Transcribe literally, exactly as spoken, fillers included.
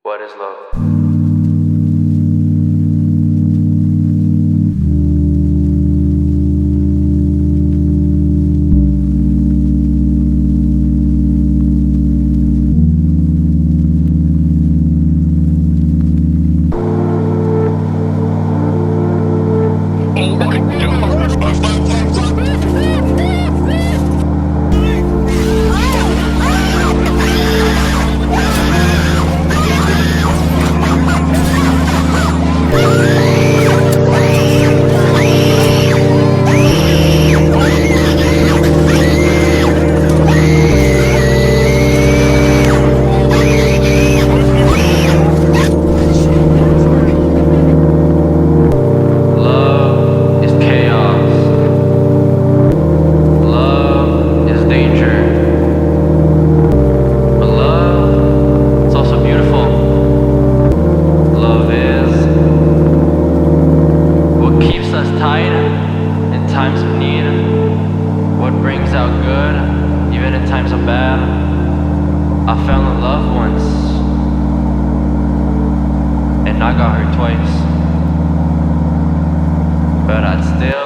What is love? Love is chaos. Love is danger. But love is also beautiful. Love is what keeps us tight in times of need, what brings out good even in times of bad. I fell in love once, and I got hurt twice, but I'd still